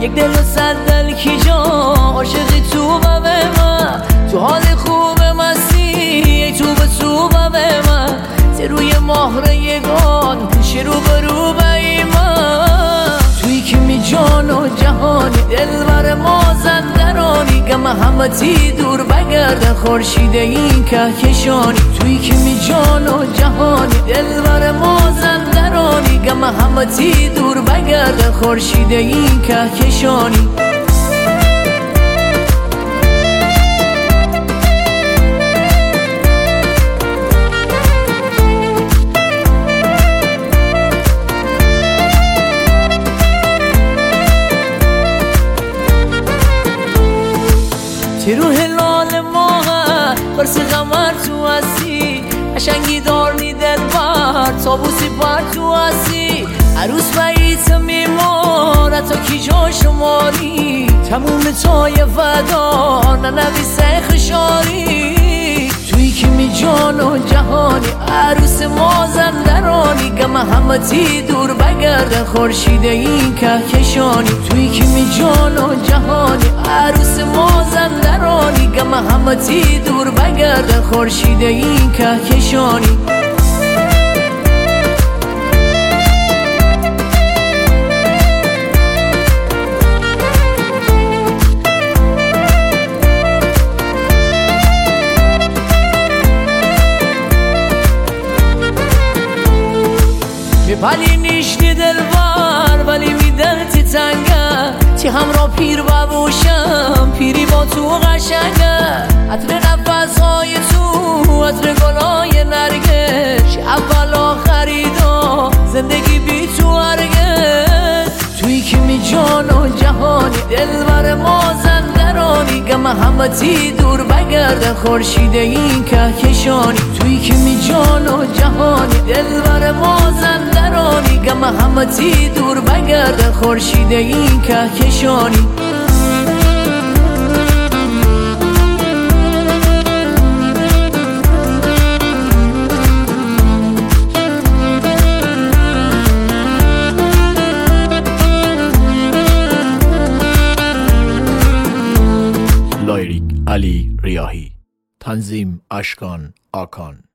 یک دل و صد دل کی جا عاشقی تو و به من، تو حال خوب مستی ای تو به تو و به من، روی مهر یگان پیش رو به رو به من، توی که می جان و جهانی دلبر مازندرانی، گم همتی دور بگردن خورشید این کهکشانی، توی که می جان و جهانی دلبر مازندرانی، گم همتی دور بگردن خورشید این کهکشانی. رو هلال ماه برس قمر تو هستی، قشنگی دارنی دلبر تابوسی پر تو هستی، عروس بعید میمار تا کی جا شماری، تموم تای فدا ننویسه خشاری، توی که می جان و جهانی عروس مازندرانی، گم همتی دور بگردن خورشید این کهکشانی، توی که می جان و جهانی عروس مازندرانی، گم همتی دور بگردن خورشید این کهکشانی. ولی نیشتی دلبر ولی میدن تی تنگه، تی همراه پیر ببوشم پیری با تو قشنگه، عطر نفسهای تو عطر گلای نرگس، اول آخریدا زندگی بی تو هرگز، توی که می جان و جهانی دلبر مازندرانی، گم همتی دور بگردن خورشید این کهکشانی، توی که می جان و جهانی دلبر مازندرانی، گم همتی دور بگردن خورشید این کهکشانی. لایریک علی ریاحی، تنظیم اشکان آکان.